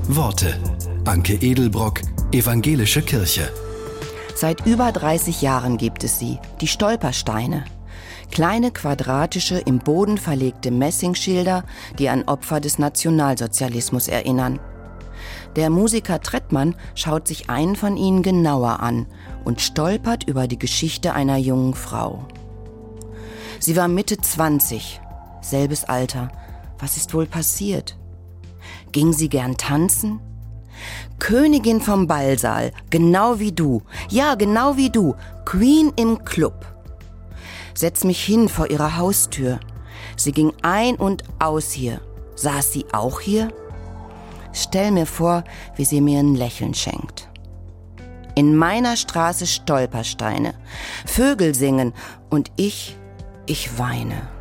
Worte. Anke Edelbrock, Evangelische Kirche. Seit über 30 Jahren gibt es sie, die Stolpersteine. Kleine quadratische, im Boden verlegte Messingschilder, die an Opfer des Nationalsozialismus erinnern. Der Musiker Trettmann schaut sich einen von ihnen genauer an und stolpert über die Geschichte einer jungen Frau. Sie war Mitte 20, selbes Alter. Was ist wohl passiert? Ging sie gern tanzen? Königin vom Ballsaal, genau wie du. Ja, genau wie du. Queen im Club. Setz mich hin vor ihrer Haustür. Sie ging ein und aus hier. Saß sie auch hier? Stell mir vor, wie sie mir ein Lächeln schenkt. In meiner Straße Stolpersteine. Vögel singen und ich weine.